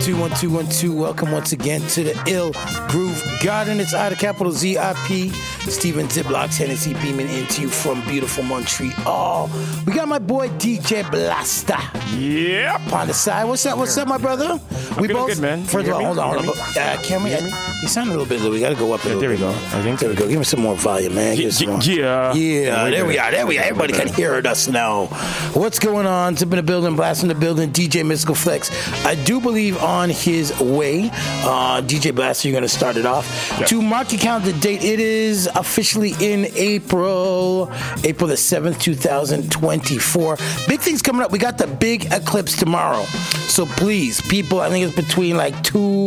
1-2-1-2-1-2. Welcome once again to the Ill Groove Garden. It's I, the capital Z-I-P. Steven Ziplocs, Hennessy beaming into you from beautiful Montreal. We got my boy DJ Blasta. Yep. On the side. What's up? What's up, my brother? We both good, man. First of all, hold on. Can we? You sound a little bit low. We got to go up a little bit. There we go. I think there we go. Give me some more volume, man. Yeah. There we are. Everybody can hear us now. What's going on? Zip in the building, Blast in the building. DJ Mystical Flex. I do believe on his way. DJ Blaster, you're going to start it off. Yep. To mark your calendar date, it is officially in April the 7th, 2024. Big things coming up. We got the big eclipse tomorrow. So please, people, I think it's between like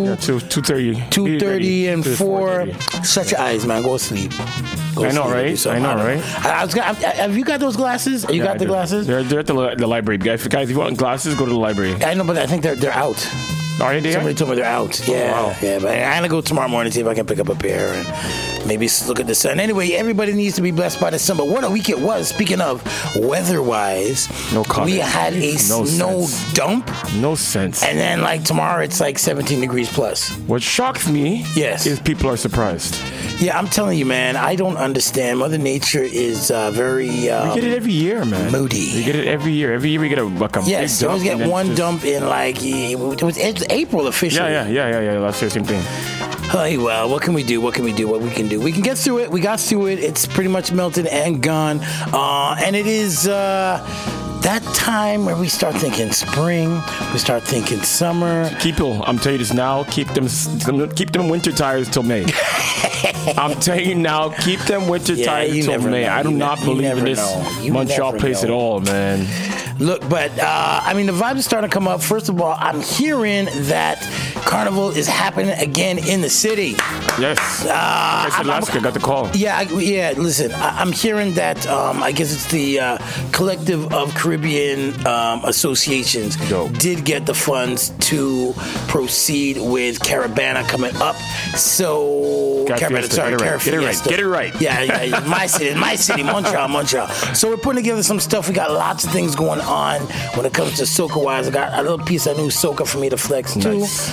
2:30 and 4. Shut your eyes, man. Go to sleep. I know, right? Have you got those glasses? You got the glasses? They're at the library. Guys, if you want glasses, go to the library. I know, but I think they're out. Are they? Somebody told me they're out. Yeah, wow. Yeah. But I'm gonna go tomorrow morning see if I can pick up a pair and maybe look at the sun. Anyway, everybody needs to be blessed by the sun. But what a week it was. Speaking of weather-wise, we had a snow dump. No sense. And then like tomorrow, it's like 17 degrees plus. What shocks me, is people are surprised. Yeah, I'm telling you, man. I don't understand. Mother Nature is very. We get it every year, man. Moody. We get it every year. Every year we get a big dump. Yes, you always get one dump in like it's April officially. Yeah. Last year, same thing. Hey, well, what can we do? What we can do? We can get through it. We got through it. It's pretty much melted and gone. And it is that time where we start thinking spring. We start thinking summer. I'm telling you this now. Keep them winter tires till May. I'm telling you now. Keep them winter tires till May. I do not believe in this Montreal place at all, man. Look, but, the vibes are starting to come up. First of all, I'm hearing that Carnival is happening again in the city. Yes. I said last week, I got the call. Yeah, listen, I'm hearing that, I guess it's the Collective of Caribbean Associations did get the funds to proceed with Caravana coming up. So, Get it right. Yeah, my city, Montreal. So we're putting together some stuff. We got lots of things going on when it comes to soca-wise. I got a little piece of new soca for me to flex too. Nice.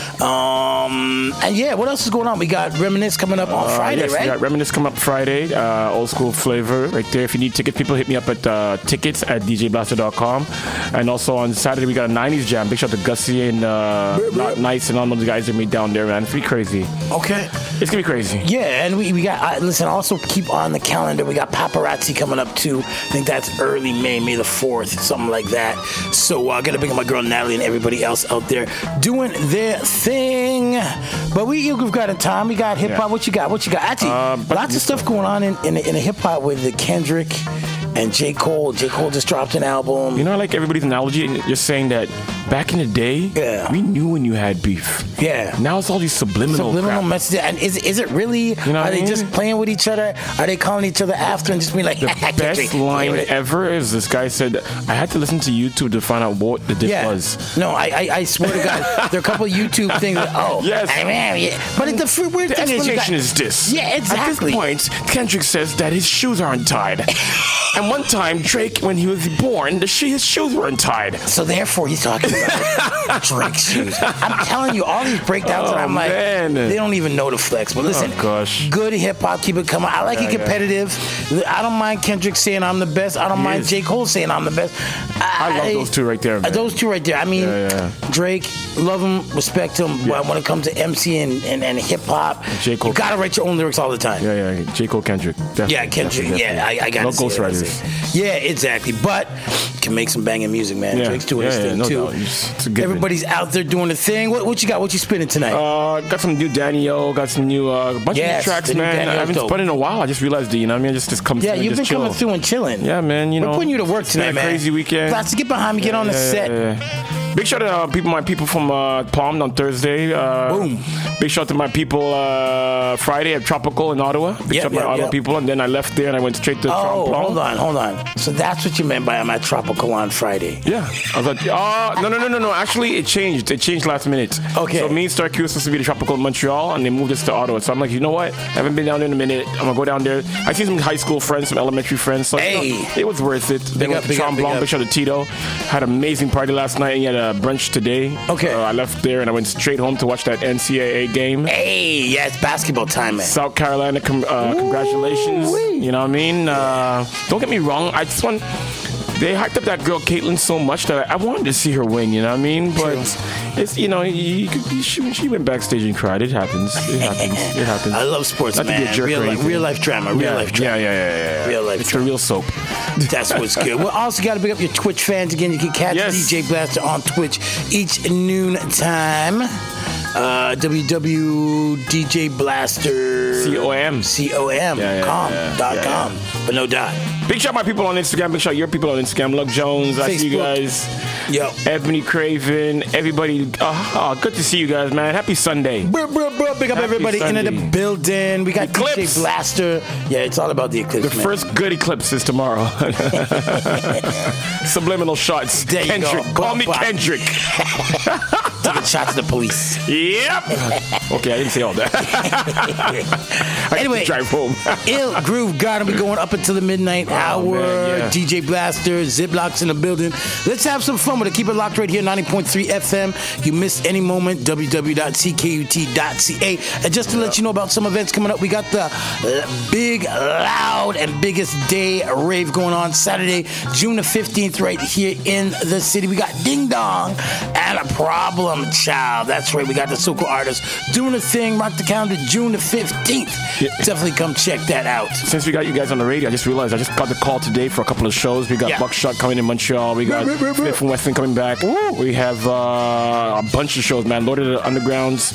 And what else is going on? We got Reminisce coming up on Friday, right? We got Reminisce coming up Friday. Old school flavor right there. If you need tickets, people hit me up at tickets@djblaster.com. And also on Saturday, we got a 90s jam. Big shout out to Gussie and Not Nice and all those guys that meet down there, man. It's gonna be crazy. Okay. It's gonna be crazy. Yeah, and we got, listen, also keep on the calendar. We got Paparazzi coming up too. I think that's early May the 4th, something like that. So I gotta bring up my girl Natalie and everybody else out there doing their thing. But we've got a time. We got hip hop. What you got? Actually, lots of stuff going on in the hip hop with the Kendrick and J. Cole. J. Cole just dropped an album. You know, I like everybody's analogy, just saying that back in the day, we knew when you had beef. Yeah. Now it's all these subliminal messages. And is it really? You know are they just playing with each other? Are they calling each other after and just being like? The best line ever is this guy said, "I had to listen to YouTube to find out what the diff was." No, I swear to God, there are a couple of YouTube things. Yes. But the weird thing explanation is this. Yeah, exactly. At this point, Kendrick says that his shoes are untied. And one time, Drake, when he was born, his shoes were untied. So therefore, he's talking about Drake's shoes. I'm telling you, all these breakdowns, and I'm like, they don't even know the flex. But listen, good hip hop, keep it coming. I like it competitive. I don't mind Kendrick saying I'm the best. I don't mind J. Cole saying I'm the best. I love those two right there, man. Those two right there. I mean, Drake, love him, respect him. But when it comes to MC and hip hop, you gotta write your own lyrics all the time. Yeah. J. Cole, Kendrick. Definitely, Kendrick. Definitely. I gotta say ghostwriters. Yeah, exactly. But can make some banging music, man. Drake's doing his thing too. Everybody's out there doing the thing. What you got? What you spinning tonight? Got some new Danny O. Got some new bunch of new tracks, man. I haven't spun in a while. I just realized that, just comes. Yeah, you've been coming through and chilling. Yeah, man. We're putting you to work tonight, man. Crazy weekend. Let's get behind me. Get on the set. Big shout out to my people from Palm on Thursday. Boom. Big shout out to my people Friday at Tropical in Ottawa. Big shout out to my Ottawa people. And then I left there and I went straight to Palm. Hold on. So that's what you meant by I'm at Tropical on Friday. Yeah. I was like, no. Actually, it changed. It changed last minute. Okay. So me and Star Q was supposed to be the Tropical in Montreal, and they moved us to Ottawa. So I'm like, you know what? I haven't been down there in a minute. I'm going to go down there. I seen some high school friends, some elementary friends. So it was worth it. They went to Tremblant. Big shout out to Tito. Had an amazing party last night. And he had brunch today. Okay. I left there and I went straight home to watch that NCAA game. Hey, yeah, it's basketball time, man. South Carolina, congratulations. You know what I mean? Don't get me wrong. They hyped up that girl Caitlyn so much that I wanted to see her win. You know what I mean? But it's she went backstage and cried. It happens. It happens. I love sports, Not man. To be a jerk real life drama. Real life drama. Yeah. Real life It's drama. the real soap. That's what's good. Well, also got to pick up your Twitch fans again. You can catch DJ Blaster on Twitch each noon time. www.djblaster com.com, but no dot. Big shout out my people on Instagram. Big shout out your people on Instagram. Luck Jones, I see you guys. Yo, Ebony Craven, everybody. Good to see you guys, man. Happy Sunday. Big up everybody in the building. We got Eclipse. DJ Blaster. Yeah, it's all about the eclipse. The first good eclipse is tomorrow. Subliminal shots. There you Kendrick. go. Call me Kendrick. Taking shots to the police. Yep. Okay, I didn't say all that. Anyway, drive home. Ill Groove Garden. We going up until the midnight hour. Man, yeah. DJ Blaster, Ziplocs in the building. Let's have some fun with it. Keep it locked right here, 90.3 FM. You missed any moment, www.ckut.ca. And just to let you know about some events coming up, we got the big, loud, and biggest day rave going on Saturday, June the 15th, right here in the city. We got Ding Dong and a Problem Child. That's right. We got the so-called artists doing a thing. Mark the calendar, June the 15th. Yeah. Definitely come check that out. Since we got you guys on the radio, I just realized I just got the call today for a couple of shows. We got Buckshot coming in Montreal. We got Smith from Weston coming back. We have a bunch of shows, man. Lord of the Undergrounds.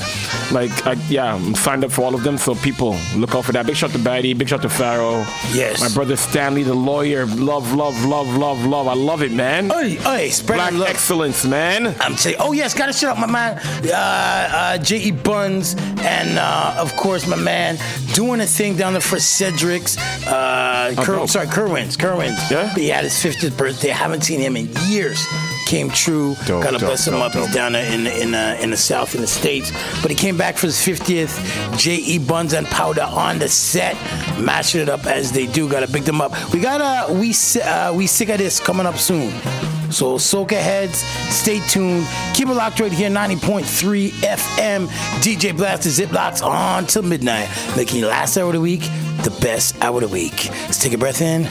I'm signed up for all of them. So people, look out for that. Big shout to Batty. Big shout to Pharaoh. Yes. My brother Stanley, the lawyer. Love. I love it, man. Hey, spread Black love. excellence, man. I'm saying, gotta shout out my man, J.E. Buns, and of course my man doing a thing down there for Cedric's. Kerwin's. Yeah? He had his 50th birthday. I haven't seen him in years. Came true. Gotta bless him up. He's down there in the South, in the States. But he came back for his 50th. J.E. Buns and Powder on the set, mashing it up as they do. Gotta pick them up. We got We Sick of This coming up soon. So soca heads, stay tuned. Keep it locked right here, 90.3 FM. DJ Blaster Ziplocs on till midnight, making the last hour of the week the best hour of the week. Let's take a breath in.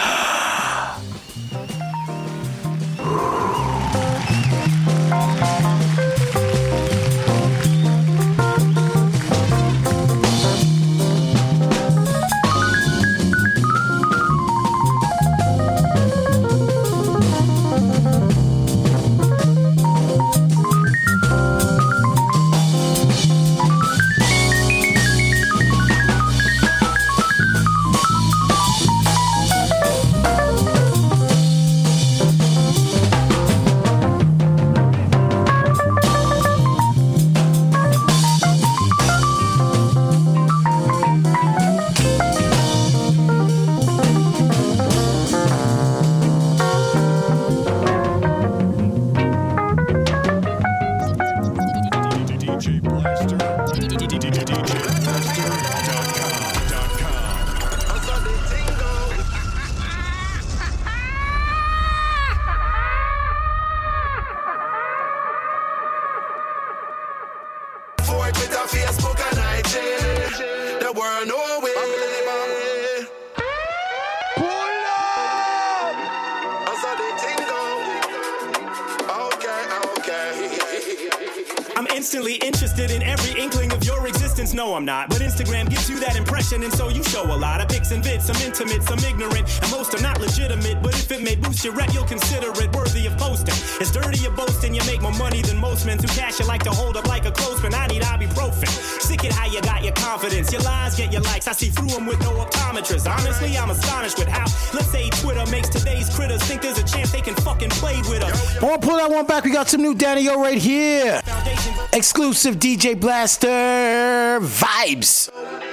No, I'm not, but Instagram gives you that impression, and so you show a lot of pics and vids, some intimate, some ignorant, and most are not legitimate, but if it may boost your rep, you'll consider it worthy of posting. It's dirty of boasting, you make more money than most men, through cash you like to hold up like a clothesman. I need ibuprofen. Sick it how you got your confidence, your lies get your likes, I see through them with no optometrist. Honestly, I'm astonished with how, let's say Twitter makes today's critters think there's a chance they can fucking play with us. I want to pull that one back, we got some new Danny O right here. Exclusive DJ Blaster vibes.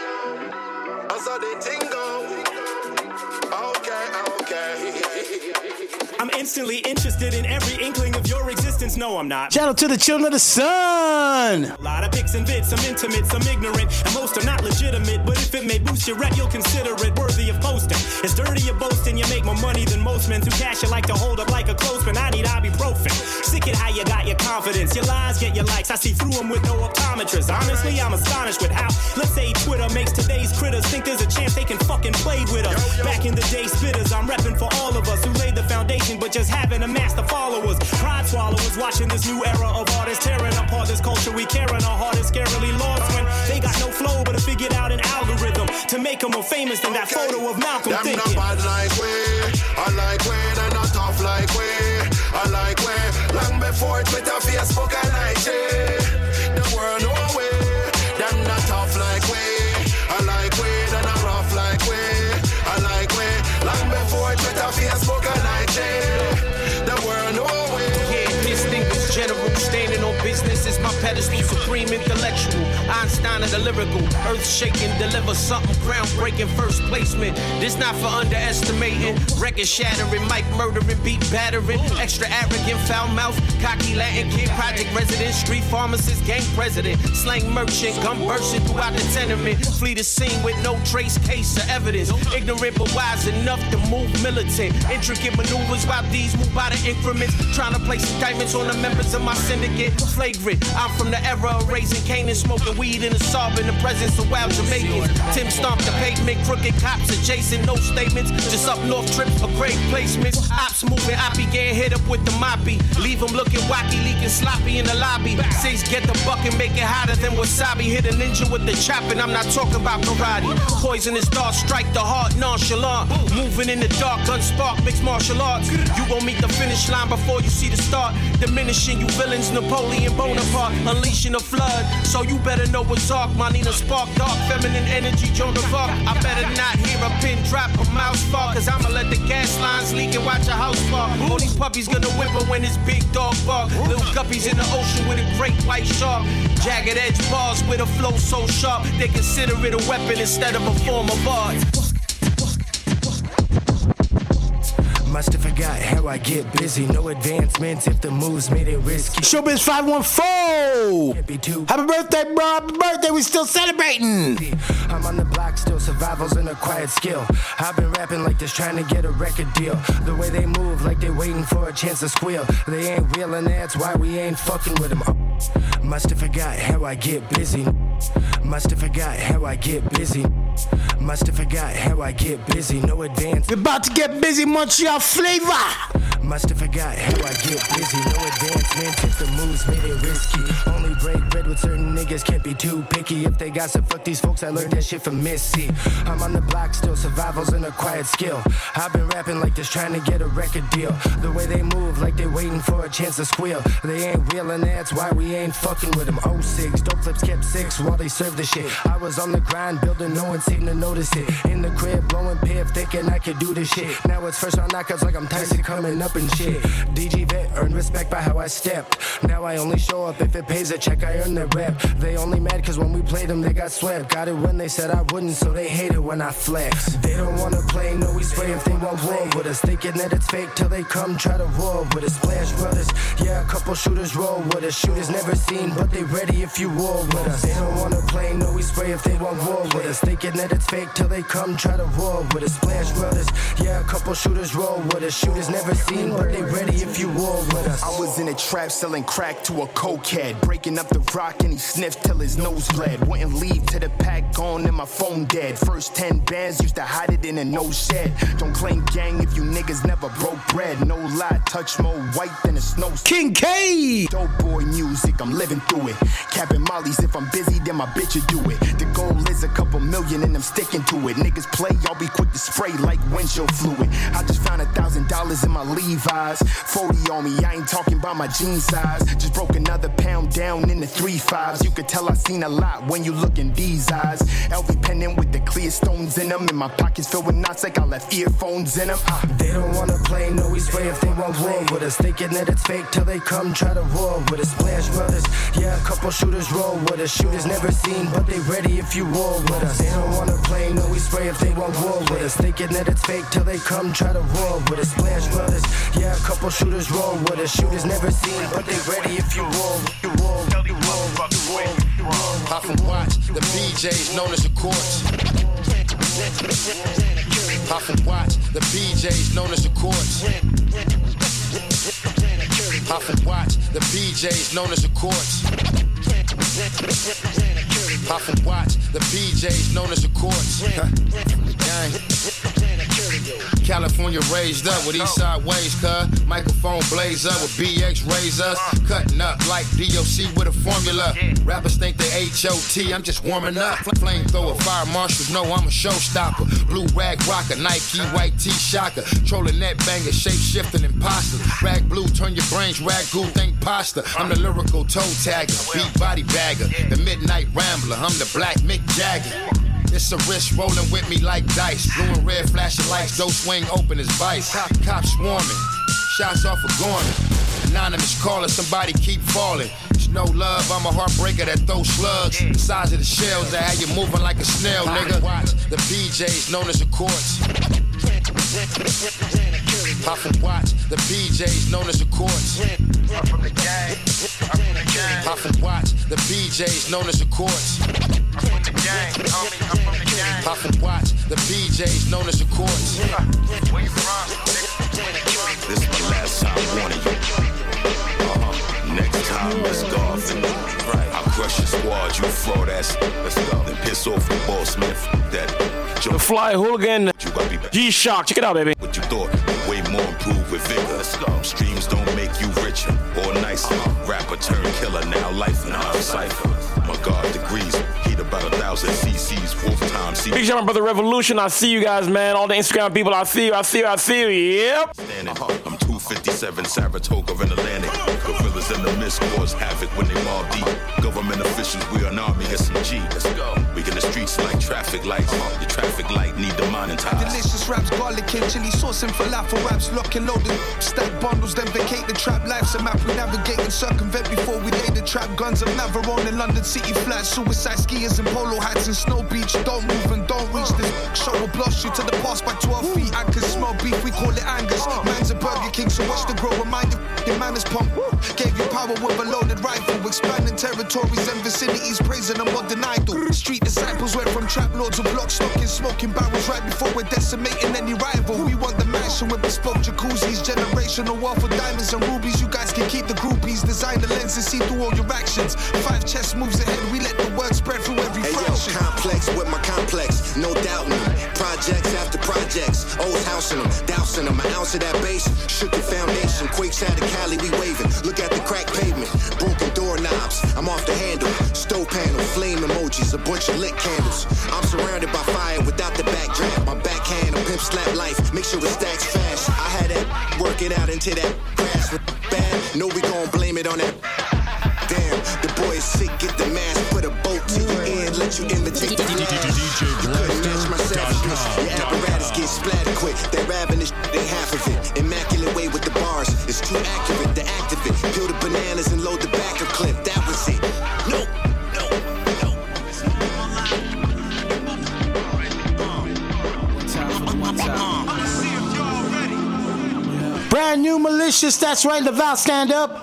I'm instantly interested in every inkling of your existence. No, I'm not. Shout out to the children of the sun. A lot of pics and vids, some intimate, some ignorant, and most are not legitimate, but if it may boost your rep, you'll consider it worthy of posting. It's dirty of boasting, you make more money than most men, through cash you like to hold up like a clothesman. I need ibuprofen. Sick it how you got your lies, get your likes. I see through them with no optometrist. Honestly, I'm astonished with how, let's say, Twitter makes today's critters think there's a chance they can fucking play with us. Back in the day, spitters, I'm repping for all of us who laid the foundation but just haven't amassed the followers. Pride swallowers watching this new era of artists tearing apart this culture we care and our heart is scarily lost when they got no flow but have figured out an algorithm to make them more famous than that photo of Malcolm them thinking. Them not bad like we, I like we, they're not tough like we, I like we. Long before Twitter, Facebook, I like it. The world know we, them not tough like we, I like we, they're not rough like we, I like we. Long before Twitter, Facebook, I like it. The world know we. Yeah, distinguished general, standing on business is my pedestal. Supreme intellectual, Einstein of the lyrical, earth-shaking, deliver something groundbreaking, first placement. This not for underestimating, record-shattering, mic murdering, beat battering, extra arrogant, foul mouth, cocky Latin kid, project resident, street pharmacist, gang president, slang merchant, gun bursting throughout the tenement, flee the scene with no trace, case, or evidence, ignorant but wise enough to move militant, intricate maneuvers while these move by the increments, trying to place indictments on the members of my syndicate, flagrant. I'm from the era of raising Canaan, smoking weed in the Saab in the presence of wild Jamaicans. Tim stomped the pavement, crooked cops adjacent, no statements. Just up north trips for great placements. Ops moving, I began hit up with the moppy. Leave them looking wacky, leaking sloppy in the lobby. Six, get the bucket, make it hotter than wasabi. Hit a ninja with the chopping, I'm not talking about karate. Poisonous thoughts strike the heart, nonchalant. Moving in the dark, gun spark, mixed martial arts. You gon' meet the finish line before you see the start. Diminishing you villains, Napoleon Bonaparte. Unleashing a flood, so you better know what's arc. My Nina spark, dark, feminine energy, Joan of Arc. I better not hear a pin drop, a mouse fall, cause I'ma let the gas lines leak and watch a house fall. All these puppies gonna whimper when his big dog bark. Little guppies in the ocean with a great white shark. Jagged edge bars with a flow so sharp, they consider it a weapon instead of a form of art. Must have forgot how I get busy. No advancements if the moves made it risky. Showbiz 514. Happy birthday, bro. Happy birthday. We still celebrating. I'm on the block still. Survival's an acquired skill. I've been rapping like this trying to get a record deal. The way they move like they waiting for a chance to squeal. They ain't real and that's why we ain't fucking with them. Must have forgot how I get busy. Must have forgot how I get busy. Must have forgot how I get busy. No advance. We're about to get busy, Montreal flavor. Must have forgot how I get busy. No advancement if the moves made it risky. Only break bread with certain niggas, can't be too picky. If they gossip, fuck these folks, I learned that shit from Missy. I'm on the block still, survival's an acquired skill. I've been rapping like this trying to get a record deal. The way they move like they waiting for a chance to squeal. They ain't real and that's why we ain't fucking with them. 06, dope flips kept 6 while they served the shit. I was on the grind building, no one seemed to notice it. In the crib blowing piff, thinking I could do this shit. Now it's first round knockouts like I'm Tyson coming up and shit. DG vet earned respect by how I stepped. Now I only show up if it pays a check, I earn the rep. They only mad cause when we played them they got swept. Got it when they said I wouldn't, so they hate it when I flex. They don't wanna play, no we spray if they want war with us. Thinking that it's fake till they come try to roll with us. Splash brothers, yeah, a couple shooters roll with us. Shooters never seen, but they ready if you roll with us. They don't wanna play, no we spray if they want war with us. Thinking that it's fake till they come try to roll with us. Splash brothers, yeah, a couple shooters roll with us. Shooters never seen, but they ready if you roll with us. I was in a trap selling crack to a cokehead, breaking up the rock and he sniffed till his nose bled. Wouldn't leave till the pack gone and my phone dead. First 10 bands used to hide it in a no shed. Don't claim gang if you niggas never broke bread. No lie, touch more white than a snow. King K. Dope boy music, I'm living through it. Capping mollies, if I'm busy, then my bitch will do it. The goal is a couple million and I'm sticking to it. Niggas play, I'll be quick to spray like windshield fluid. I just found $1,000 in my Levi's. 40 on me, I ain't talking about my jean size. Just broke another pound down in the 3.5s. You could tell I seen a lot when you look in these eyes. LV pendant with the clear stones in them. And my pockets filled with knots like I left earphones in them. They don't wanna play, no we spray if they want war with us. Thinking that it's fake till they come try to roll with us. Splash brothers, yeah, a couple shooters roll with us. Shooters never seen, but they ready if you roll with us. They don't wanna play, no we spray if they want war with us. Thinking that it's fake till they come try to roll with us. Splash brothers, yeah, a couple shooters roll with us. Shooters never seen, but they ready if you roll. You roll, you roll, you roll. Pop and watch the BJs known as the courts. Pop and watch the BJs known as the courts. Pop and watch the PJs known as the courts. Puff and watch, the PJs known as the courts. Gang. California raised up with Eastside ways, cuz microphone blaze up with BX raise us. Cutting up like DOC with a formula. Rappers think they HOT, I'm just warming up. Flamethrower, fire marshals know I'm a showstopper. Blue rag rocker, Nike white tee shocker. Trolling net banger, shape shifting imposter. Rag blue, turn your brains ragu, think pasta. I'm the lyrical toe tagger, beat body bagger. The midnight rambler, I'm the black Mick Jagger. It's a wrist rolling with me like dice. Blue and red flashing lights, dope swing open as vice. Cops swarming, shots off a Gorman. Anonymous caller, somebody keep falling. It's no love, I'm a heartbreaker that throws slugs. The size of the shells that have you moving like a snail, nigga. Watch, the PJs known as the courts. Puff and watch, the PJs known as the courts. I'm from the gang. I'm from the gang. Puff and watch, the PJs known as the courts. I'm from the gang, homie. I'm from the gang. Puff and watch, the PJs known as the courts. Where you from? This is my last time warning you. Next time, let's go. Right. I'll crush your squad, you fraud ass. Let's go. Then piss off the boss Smith. That The Fly Hooligan, G-Shock. Check it out, baby. What you thought? Way more improved with vigor. Let's go. Streams don't make you richer or nicer. Rapper turned killer, now life in our cipher. My God, degrees, heat about 1,000 cc's, wolf time. Big shout out, Brother Revolution. I see you guys, man. All the Instagram people, I see you. Yep. I'm 257, Saratoga in Atlantic. Gorillas in the mist cause havoc when they mob deep. Government officials, we an army, get some G. Let's go. We in the streets like traffic lights. Your traffic light need the monetize. Delicious raps, garlic and chili sauce and falafel raps. Lock and loaded, stack bundles, then vacate the trap. Life's a map, we navigate and circumvent before we lay the trap. Guns of Navarone in London City flats. Suicide skiers and polo hats and snow beach. Don't move and don't reach this show will blast you to the past by 12 feet. I can smell beef, we call it Angus. Man's a Burger King, so watch the grow. Remind your manners pump. Gave you power with a loaded rifle. Expanding territories and vicinities, praising a modern idol. Street disciples went from trap lords to block stocking, smoking barrels right before we're decimating any rival. We want the mansion with bespoke jacuzzis, generational wealth of diamonds and rubies. You guys can keep the groupies, design the lenses, see through all your actions. 5 chess moves ahead, we let the word spread through every fraction. Yo, complex with my complex, no doubt in them. Projects after projects, old house in them, dousing them. An ounce of that bass, shook the foundation. Quakes out of Cali, we waving. Look at the cracked pavement, broken doorknobs. I'm off the handle, stove panel, flame emojis, a bunch of lit candles. I'm surrounded by fire without the backdraft. My backhand, a pimp slap life, make sure it stacks fast. I had that, work it out into that crash. Bad, no, we gon' blame it on that. Damn, the boy is sick, get the mask, put a bolt to your ear, let you imitate the flash. You couldn't match my savageness, your apparatus gets splattered quick. That ravenous ain't half of it. Immaculate way with the bars, it's too accurate to activate. Peel the bananas and load the back of clip, that was it. No. Brand new Malicious, that's right, Laval, stand up.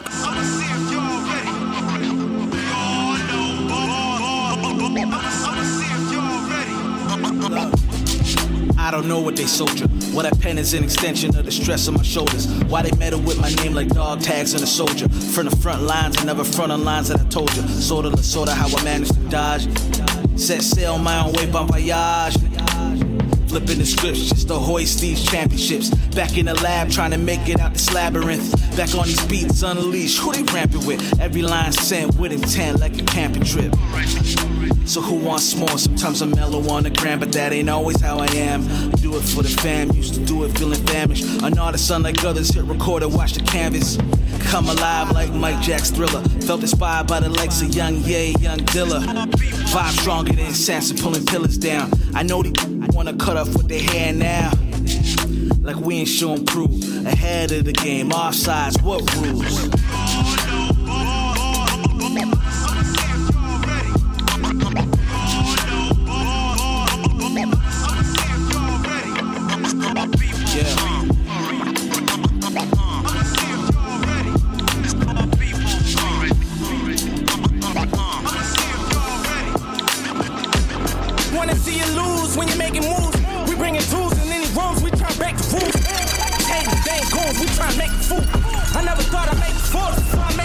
I don't know what they sold you. Well, that pen is an extension of the stress on my shoulders. Why they meddle with my name like dog tags on a soldier? From the front lines, I never front on lines that I told you. Sorta how I managed to dodge. Set sail my own way, bon voyage. Flipping the scripts just to hoist these championships. Back in the lab trying to make it out this labyrinth. Back on these beats unleashed, who they ramping with? Every line sent with intent like a camping trip. So who wants more? Sometimes I'm mellow on the gram, but that ain't always how I am. Do it for the fam, used to do it feeling famished. An artist unlike others, hit record and watch the canvas. Come alive like Mike Jack's Thriller. Felt inspired by the likes of Young Ye, Young Dilla. Vibe stronger than Sansa pulling pillars down. I know they wanna cut off with their hair now. Like we ain't showing proof. Ahead of the game, offsides, what rules? Wanna see you lose when you're making moves. We bringing tools in any rooms, we try to break the rules. Hey, they ain't goons, we try to make a fool. I never thought I'd make a fool, so I made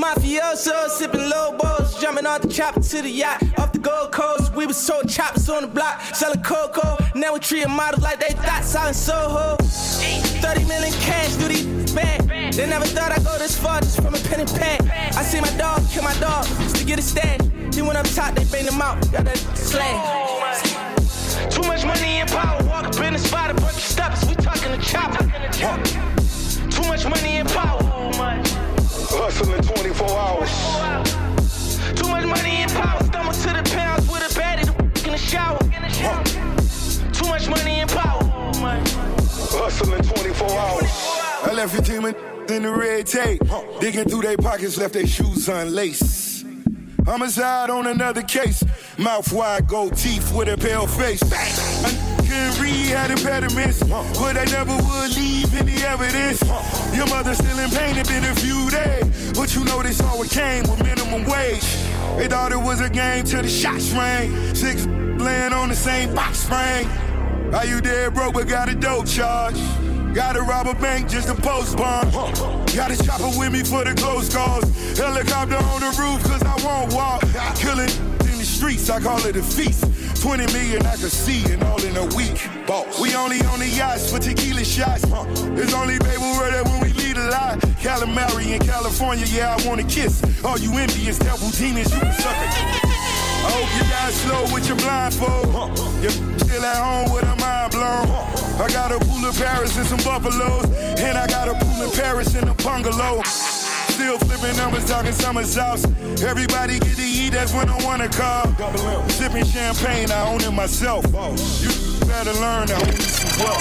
mafioso, sipping Lobos, jumping off the chopper to the yacht. Off the Gold Coast, we was sold choppers on the block, selling cocoa. Now we treating models like they thoughts out in Soho. 30 million cash through these bags. They never thought I'd go this far just from a pen and pad. I see my dog kill my dog just to get a stash. He went up top, they banged him out, got that slang. Too much money and power, walk up in the spot, a bunch of steps, we talking to chopper. Too much money and power. Hustling 24 hours. Too much money and power, stumble to the pounds with a baddie in the shower. Too much money and power. Hustling 24 hours. I left your team in the red tape. Digging through their pockets, left their shoes unlaced. Homicide on another case. Mouth wide, gold teeth with a pale face. Couldn't read, had impediments, but they never would leave any evidence. Your mother still in pain, it been a few days, but you know this always came with minimum wage. They thought it was a game till the shots rang. 6 laying on the same box spring. Are you dead broke but got a dope charge? Gotta rob a bank just to post bond. Got a chopper with me for the close calls. Helicopter on the roof cause I won't walk. Killing in the streets, I call it a feast. 20 million I could see and all in a week. Boss. We only on the yachts for tequila shots. It's only baby word that when we lead a lie. Calamari in California, yeah, I wanna kiss. All you envious devil demons, you can suck it. I hope you got slow with your blindfold. You're still at home with a mind blown. I got a pool in Paris and some buffaloes. And I got a pool in Paris and a bungalow. Still flipping numbers, talking summer sauce. Everybody get to eat, that's when I wanna call. Sipping champagne, I own it myself. You better learn to own this well.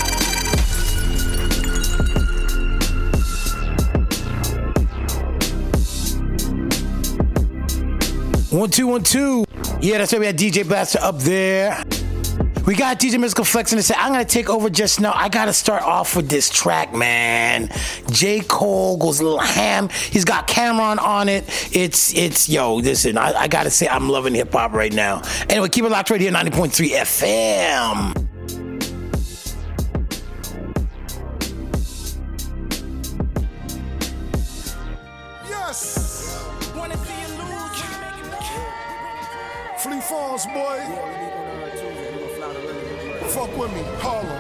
1 2 1 2. Yeah, that's right. We had DJ Blaster up there. We got DJ Mystical Flex in the set. I'm gonna take over just now. I gotta start off with this track, man. J. Cole goes a little ham. He's got Cameron on it. It's yo. Listen, I gotta say I'm loving hip hop right now. Anyway, keep it locked right here, 90.3 FM. Flee Falls, boy. Fuck with me, Harlem.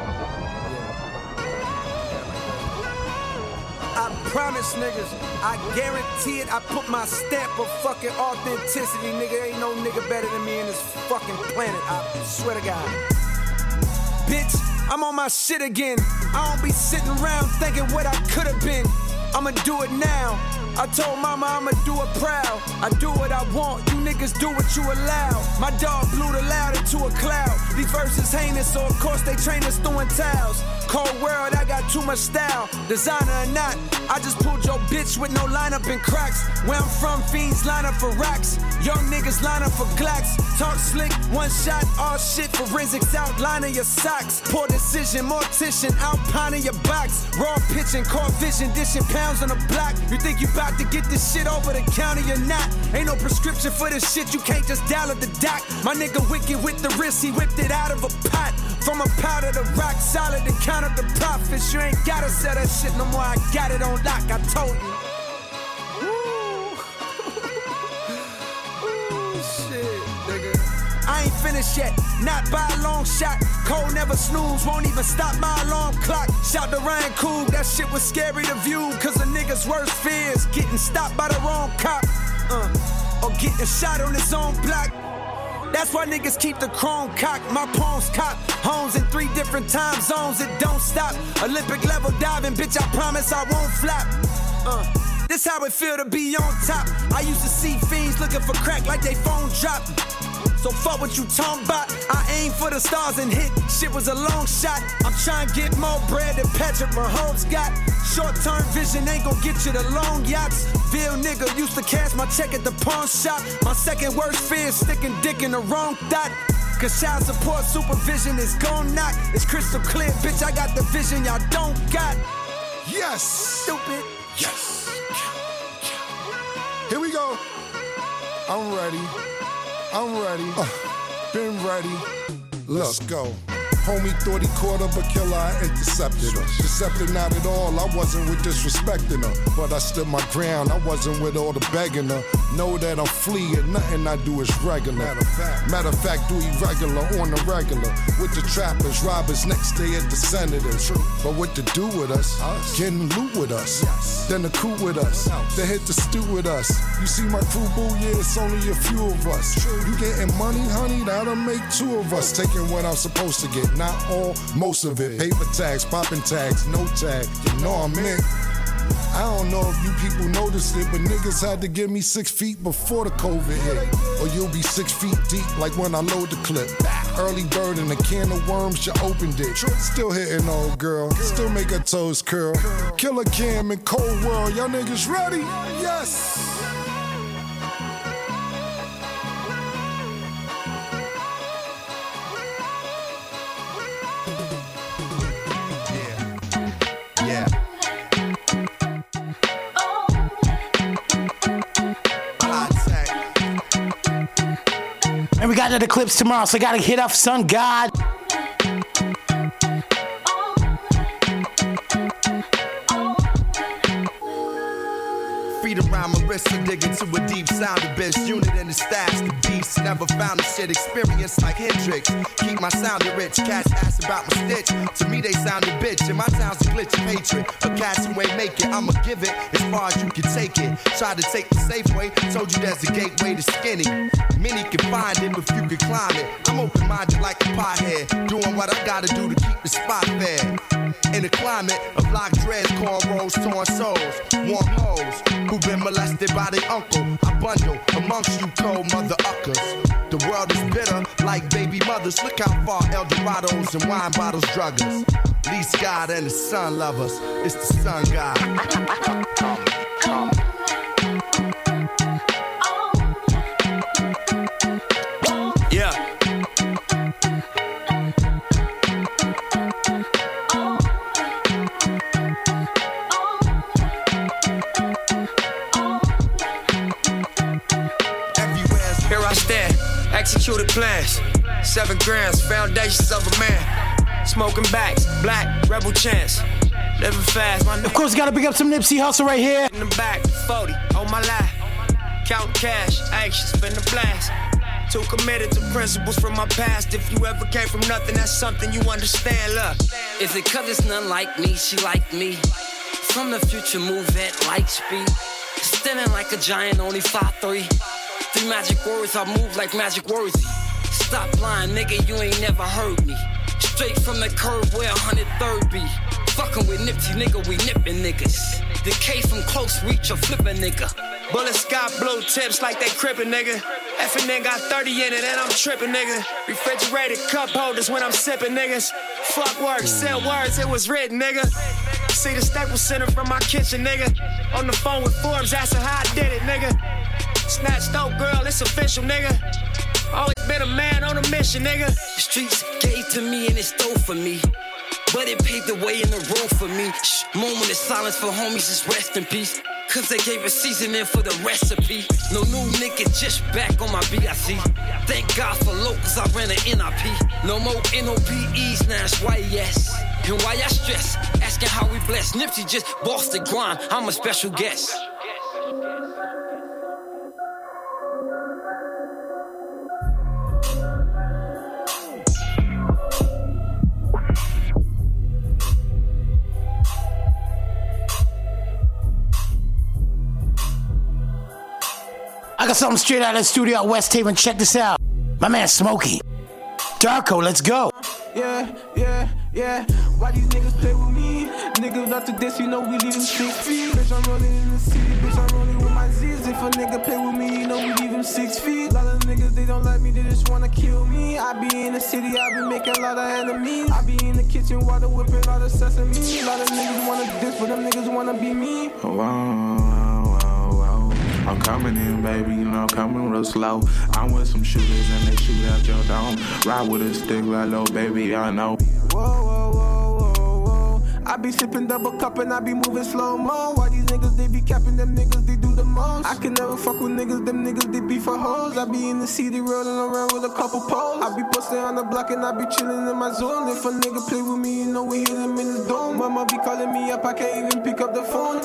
I promise niggas, I guarantee it, I put my stamp of fucking authenticity, nigga. Ain't no nigga better than me in this fucking planet, I swear to God. Bitch, I'm on my shit again. I don't be sitting around thinking what I could've been. I'ma do it now. I told mama I'ma do it proud. I do what I want, you niggas do what you allow. My dog blew the loud into a cloud. These verses heinous, so of course they train us throwing towels. Cold world, I got too much style. Designer or not, I just pulled your bitch with no lineup and cracks. Where I'm from, fiends line up for racks. Young niggas line up for glacks. Talk slick, one shot, all shit. Forensics outline of your socks. Poor decision, mortician, outpine of your box. Raw pitching, court vision, dishing pounds on the block. You think you about to get this shit over the counter, you're not. Ain't no prescription for this shit, you can't just dial at the doc. My nigga wicked with the wrist, he whipped it out of a pot. From a powder to rock solid and count up the profits. You ain't gotta sell that shit no more, I got it on lock, I told you. I ain't finished yet, not by a long shot. Cole never snooze, won't even stop my alarm clock. Shout to Ryan Cool, that shit was scary to view. Cause a nigga's worst fear is getting stopped by the wrong cop. Or getting shot on his own block. That's why niggas keep the chrome cocked. My palms cocked, homes in 3 different time zones, it don't stop. Olympic level diving, bitch, I promise I won't flop. This how it feel to be on top. I used to see fiends looking for crack like they phone dropped. So fuck what you talking about. I aim for the stars and hit. Shit was a long shot. I'm trying to get more bread than Patrick Mahomes got. Short-term vision ain't gon' get you the long yachts. Bill nigga used to cash my check at the pawn shop. My second worst fear is sticking dick in the wrong dot. Cause child support supervision is gon' knock. It's crystal clear, bitch, I got the vision y'all don't got. Yes. Stupid. Yes. Here we go. I'm ready. I'm ready. Been ready. Let's go. Homie thought he caught her, but killer, I intercepted her. Deceptive not at all, I wasn't with disrespecting her. But I stood my ground, I wasn't with all the begging her. Know that I'm fleeing, nothing I do is regular. Matter of fact, do irregular on the regular. With the trappers, robbers, next day at the senators. But what to do with us? Getting loot with us. Then the coup with us. They hit the stew with us. You see my crew, boo, yeah, it's only a few of us. You getting money, honey, that'll make two of us. Taking what I'm supposed to get, not all, most of it. Paper tags, popping tags, no tag, you know I'm in. I don't know if you people noticed it, but niggas had to give me 6 feet before the COVID hit. Or you'll be 6 feet deep like when I load the clip. Early bird in a can of worms, you opened it. Still hitting old girl, still make her toes curl. Killer Cam in Cold World, y'all niggas ready? Yes! Yeah. And we got another clips tomorrow, so I gotta hit up Sun God. Feet around my wrist and dig into a deep sounding bitch. Unit in the stats, the beast. Never found a shit experience like Hendrix. Keep my sounding rich. Cats ask about my stitch. To me they sound a bitch. In my town's a glitch of hatred. But cats who ain't make it, I'ma give it as far as you can take it. Try to take the safe way. Told you there's a gateway to skinny. Many can find it, but few can climb it. I'm open-minded like a pothead. Doing what I gotta do to keep the spot fed. In a climate of lock dreads, cornrows, torn souls, warm hoes who've been molested by their uncle. I bundle amongst you cold mother uckers. The world is bitter like baby mothers. Look how far Eldorados and wine bottles drug us. Least God and the sun love us. It's the sun God. Yeah. Here I stand, executed plans. 7 grams, foundations of a man. Smoking backs, black, rebel chance. Living fast, my Of course, gotta pick up some Nipsey Hussle right here. In the back, 40, on my life. Count cash, anxious, finna blast. Too committed to principles from my past. If you ever came from nothing, that's something you understand, look. Is it cause it's none like me, she like me? From the future, move at light speed. Standing like a giant, only 5'3". 3 magic words, I move like magic words. Stop lying, nigga, you ain't never heard me. Straight from the curve where 103rd be. Fucking with Nipsey, nigga, we nippin' niggas. Decay from close reach, or flip a nigga. Bullets got blue tips like they crippin', nigga. Effing nigga got 30 in it and I'm trippin', nigga. Refrigerated cup holders when I'm sippin', niggas. Fuck work, sell words, it was written, nigga. See the Staples Center from my kitchen, nigga. On the phone with Forbes, asking how I did it, nigga. Snatched dope, girl, it's official, nigga. Always been a man on a mission, nigga. The streets gave to me and it stole for me. But it paved the way in the road for me. Moment of silence for homies, just rest in peace. Cause they gave a seasoning for the recipe. No new nigga, just back on my BIC. Thank God for locals, I ran an NIP. No more NOPEs, now it's why yes. And why I stress, asking how we blessed. Nipsey just bossed the grind, I'm a special guest. I got something straight out of the studio at West Haven. Check this out. My man Smokey. Darko, let's go. Yeah. Why these niggas play with me? Niggas after this, you know we leave them 6 feet. Bitch, I'm rolling in the city, bitch, I'm rolling with my Z's. If a nigga play with me, you know we leave them 6 feet. Lot of niggas, they don't like me, they just wanna kill me. I be in the city, I be making a lot of enemies. I be in the kitchen, water whipping, a lot of sesame. A lot of niggas wanna diss, but them niggas wanna be me. I'm coming in, baby, you know, coming real slow. I'm with some shooters and they shoot out your dome. Ride with a stick like little baby, I know. Whoa. I be sipping double cup and I be moving slow-mo. Why these niggas, they be capping, them niggas, they do the most. I can never fuck with niggas, them niggas, they be for hoes. I be in the city rolling around with a couple poles. I be posting on the block and I be chilling in my zone. If a nigga play with me, you know we hit him in his dome. Mama be calling me up, I can't even pick up the phone.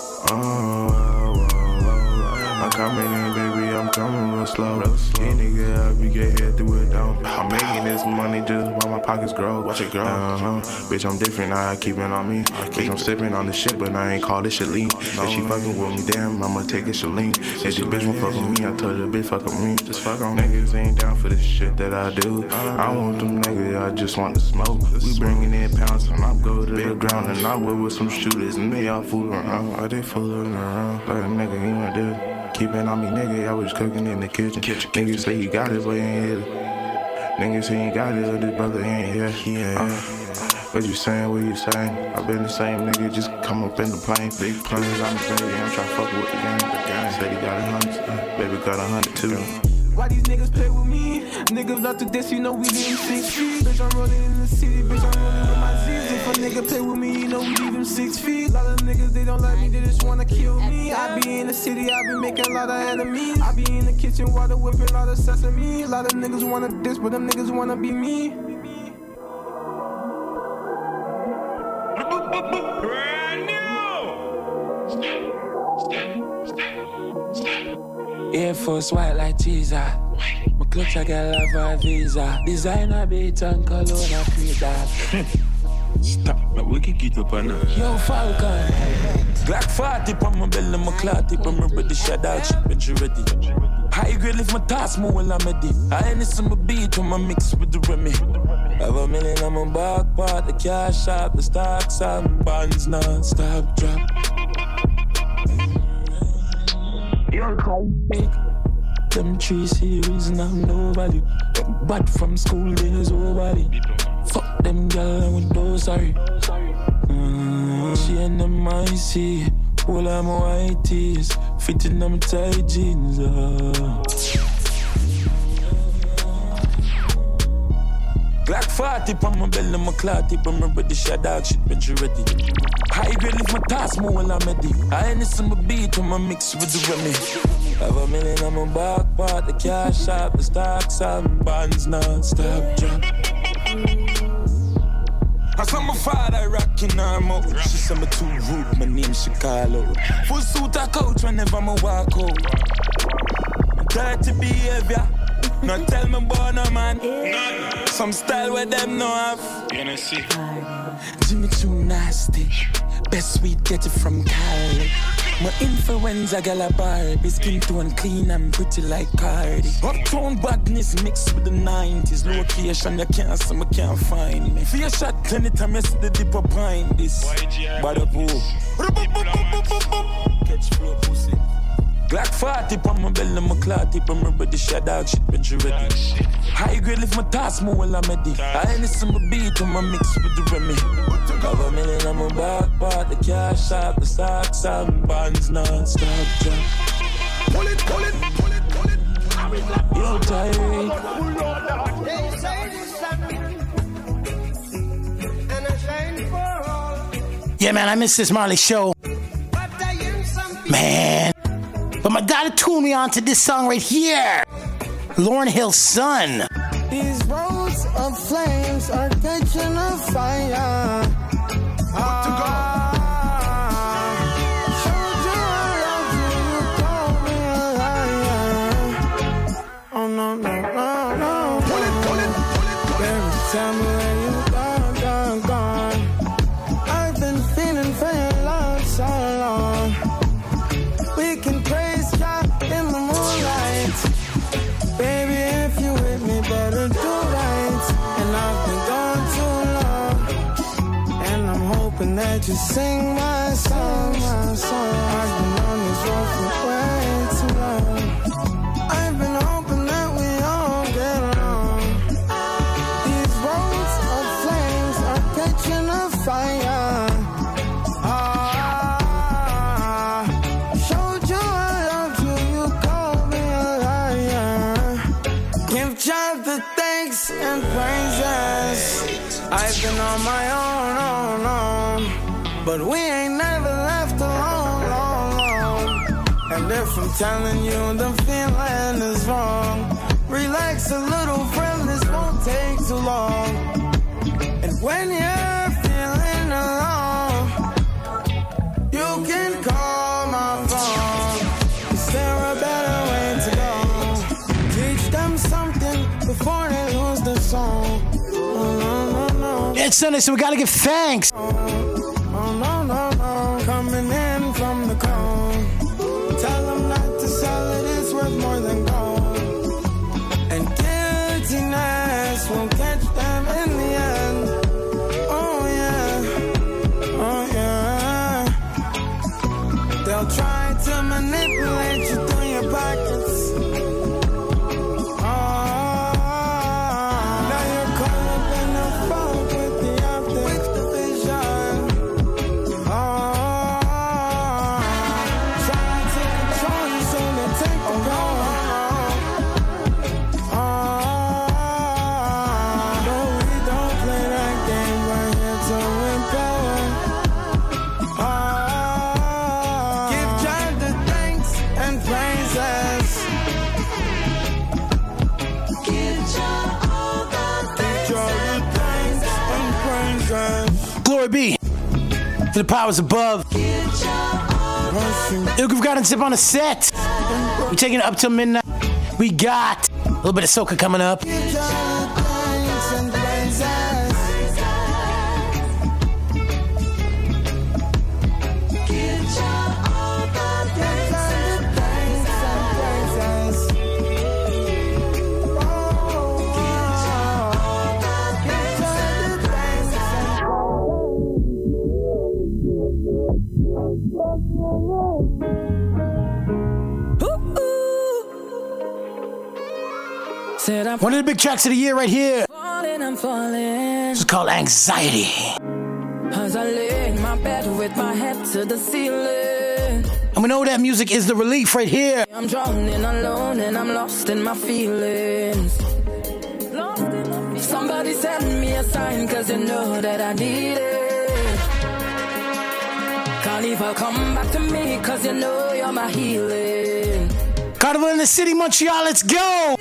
I'm coming in, baby, I'm coming real slow. These niggas, I be get head through it down. I'm making this money just while my pockets grow. Watch it grow. Bitch, I'm different, I keep it on me. Bitch, I'm sipping on this shit, but I ain't call this shit lean. If she fucking with me, damn, I'ma take it shit lean. If this bitch won't fuck with me, I told her, bitch, fuck with me. Just fuck on. Niggas ain't down for this shit that I do. I want them niggas, I just want to smoke. We bringing in pounds, and I go to the ground, and I work with some shooters, and they all fooling around. Why they fooling around? Like a nigga, you want this? Keep it on me, nigga, I was cooking in the kitchen. Niggas say he got it, but he ain't here. Niggas say he got it, but his brother ain't here. What you saying, what you saying? I been the same nigga, just come up in the plane. Big planes, I'm the baby, I'm tryna fuck with the gang. The gang said he got 100, baby got 100 too. Why these niggas play with me? Niggas love to diss, you know we leave him 6 feet. Bitch, I'm rolling in the city, bitch, I'm rolling with my Z's. If a nigga play with me, you know we leave him 6 feet. Lot of niggas, they don't like me, they just wanna kill me. I be in the city, I be making a lot of enemies. I be in the kitchen, water whipping, a lot of sesame. A lot of niggas wanna diss, but them niggas wanna be me. Brand new! Air Force white like cheese. My clutch I got love a visa. Designer beat and cologne I create that. Stop, but we can get up on that. Yo, Falcon. Glock 40 on my belly, my clout tip on my ready. Shut out, shit, but you ready. High grade lift my task more while I'm ready. I ain't some beat on my mix with the Remy. Have a million on my back part, the cash shop, the stocks and bonds non-stop drop. Yo, big. Them 3 series and I'm nobody. Bad from school days, nobody. Fuck them girl with no sorry. She and them icy. All of my white tees. Fitting them tight jeans. Glock 40 on my belly, my clout tip on my ready. Shut dog shit, but you ready. High grade lift my task more while I'm ready. I ain't some beat on my mix with the Remy. Have a million on my back part, the cash shop, the stocks and bonds non-stop drop. I saw my father rocking arm out. She said me too rude, my name Chicago. Full suit a couch whenever I walk out. Dirty behavior, not tell me about no man. Some style where them no have. Jimmy too nasty, best sweet get it from Cali. My influenza gal a Barbie, skin tone clean and pretty like Cardi. Uptown badness mixed with the 90s. Location you can't see me, can't find me. Fear shot anytime you see the dip up behind this. Bada boo. Catch flow pussy. Glock 40 on my belly, my clout tip on my ready. Shut dog shit, but you ready. High grade lift my task more while I'm ready. I ain't some beat on my mix with the Remy. Have a million on my back part, the cash shop, the stocks and bonds non-stop drop. Pull it, pull it, pull it, pull it. Yo, Tyree. Yeah, man, I miss this Marley show. Man. But my gotta tune me on to this song right here. Lauryn Hill's Son. These roads of flames are catching a fire. What to go? Showed you I love you, you call me a liar. Oh no, no, no, no. Pull it, pull it, pull it, pull it. Baby, tell me where you gone, gone, gone. I've been feeling for your love so long. We can praise God in the moonlight. Baby, if you with me, better do right. And I've been gone too long, and I'm hoping that you sing my song, my song. I've been on this road for way too long. I've been hoping that we all get along. These roads of flames are catching a fire. Showed you I loved you, you called me a liar. Give God the thanks and praises. I've been on my own, but we ain't never left alone, long. And if I'm telling you the feeling is wrong, relax a little, friend, this won't take too long. And when you're feeling alone, you can call my phone. Is there a better way to go? Teach them something before they lose the song. It's Sunday, so we gotta give thanks. Oh, no, no, no. Coming in from the cone. Tell them not to sell it, it's worth more than gold. And guiltiness will catch them in the end. Oh, yeah. Oh, yeah. They'll try to manipulate you through your pockets. Glory be to the powers above. We've got to tip on a set. We're taking it up till midnight. We got a little bit of soca coming up. One of the big tracks of the year right here. I'm falling. This is called Anxiety. As I lay in my bed with my head to the ceiling. And we know that music is the relief right here. I'm drowning alone and I'm lost in my feelings. Somebody send me a sign, cause you know that I need it. Carnival, come back to me, cause you know you're my healing. Carnival in the city, Montreal, let's go!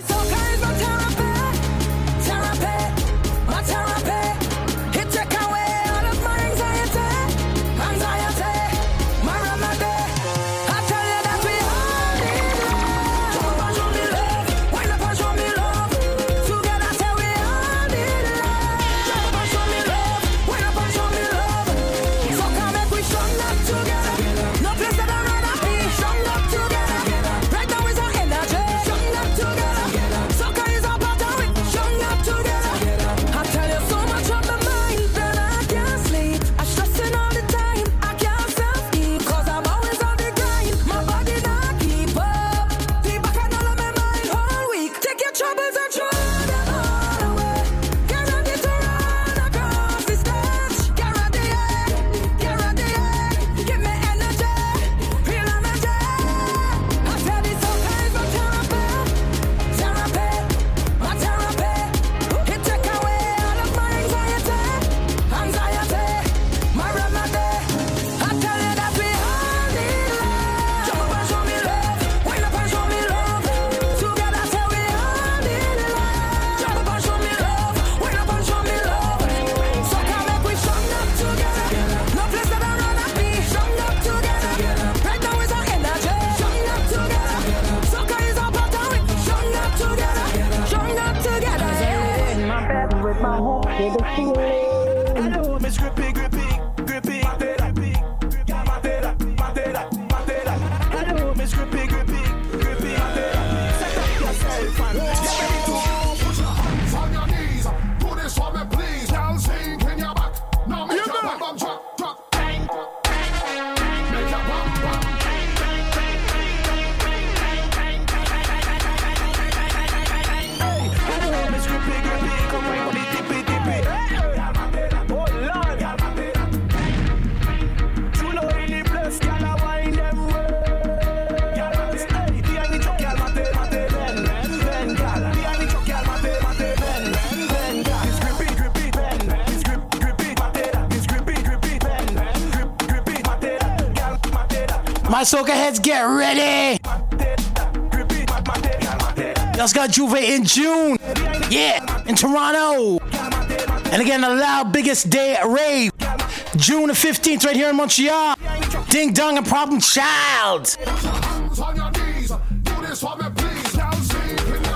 My soca heads, get ready. Just got Juve in June. Yeah, in Toronto. And again, the Loud Biggest Day rave. June the 15th right here in Montreal. Ding Dong and Problem Child. On your knees, do this for me, please. Now see,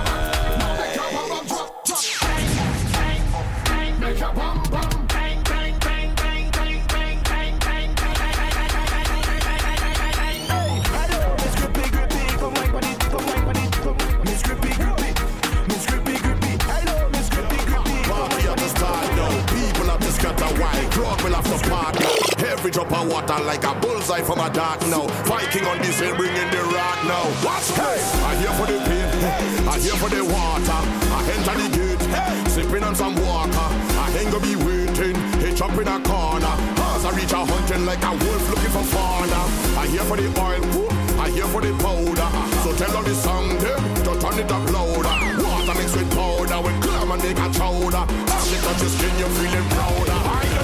make your bum bum. Will have to part now. Every drop of water like a bullseye from a dart now. Viking on this hill bringing the rock now. What's hey? I here for the pain, I here for the water. I enter the gate, hey. Sipping on some water. I ain't gonna be waiting, hitch up in a corner. As I reach 100 like a wolf looking for fauna. I here for the oil, I here for the powder. So tell all the song them to turn it up louder. Water mixed with powder, with clam and make a chowder. As you touch your skin, you're feeling prouder.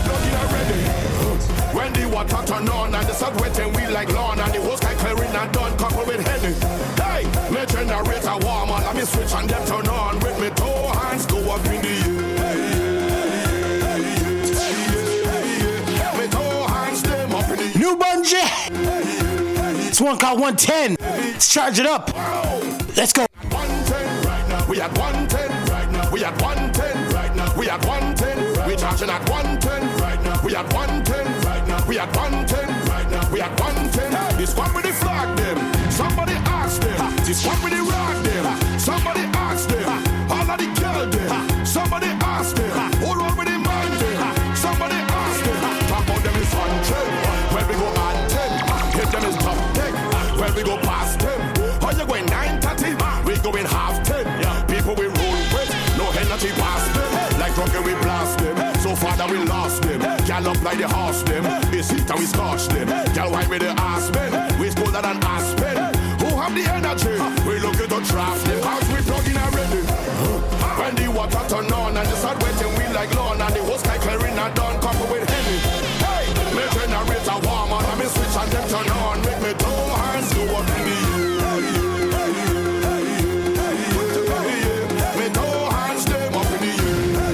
When the water turn on and the sun wetting we like lawn and the hose can clearing and done couple with Henny. Hey, me generator warm on, let me switch and them turn on with me 2 hands go up in the air. Me 2 hands them up in the air. New Bungee. It's one called 110. Let's charge it up. Let's go. 110 right now. We at 110 right now. We at 110 right now. We at 110. We charging at 110 right now. We at 110 right now. We at 110 right now. We at 110. Hey, this one with the flag them. Somebody ask them. This one with the rock them. Somebody ask them. All of the girl them. Somebody ask them. Hold on with the man them. Somebody ask them. Talk about them is 110. When we go on 10, hit them is top 10. When we go past them, how you going 9:30? We going half 10. People we roll with, no energy past them. Like drunken we blast them. So far that we lost them. Gal up like the horse them. It's heat and we scorch them. Gal white with the ass men. We colder than Aspen. Who have the energy? We looking to draft them. Cause we plugging already. When the water turn on and the sun wetting we like lawn and the hose like clearing and done couple with Henny. Hey, me generator warm on and me switch and them turn on. Make me 2 hands go up in the air. Me 2 hands them up in the air.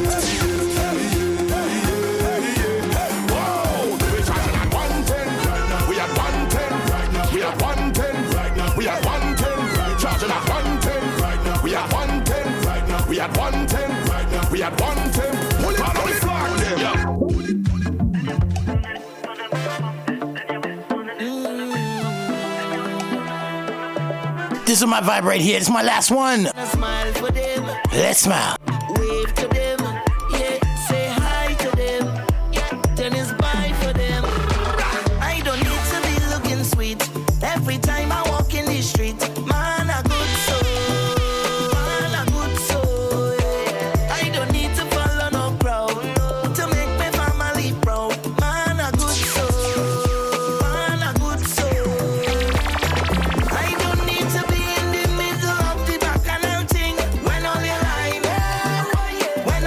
Whoa, we charging at 110 right now. We at 110 right now. We at 110 right now. We at 110 charging at 110 right now. We at 110 right now. We at 110 right now. We at 110. Pull it on the flag them. This is my vibe right here. This is my last one. Let's smile. Wave to them, yeah, say hi to them, yeah, then it's bye for them. I don't need to be looking sweet every time I walk in the street. Man, a good soul, yeah. I don't need to follow no crowd to make my family proud. Man, a good soul, I don't need to be in the middle of the bacchanal thing when all your line, when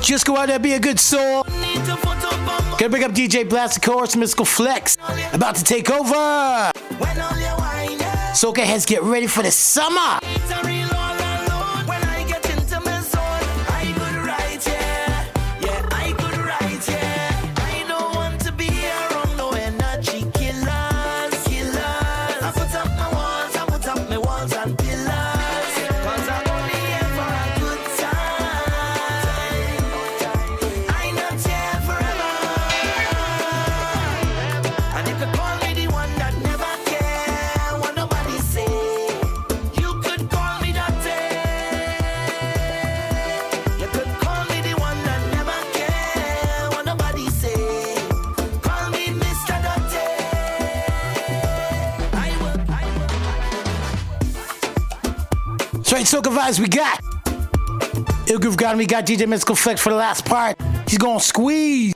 Just go out there, be a good soul. Gonna bring up DJ Blast, of course, Mystical Flex. About to take over. Soca heads, get ready for the summer. Straight soca vibes we got. Ill Groove got him. We got DJ Mystical Flex for the last part. He's gonna squeeze.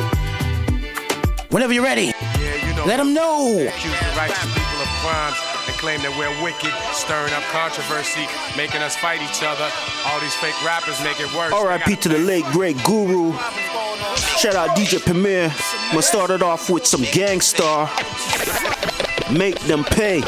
Whenever you're ready, let him know. Accuse the righteous people of crimes and claim that we're wicked, stirring up controversy, making us fight each other. All these fake rappers make it worse. R.I.P. to the late great Guru. Shout out DJ Premier. I'm gonna start it off with some Gangstar. Make them pay.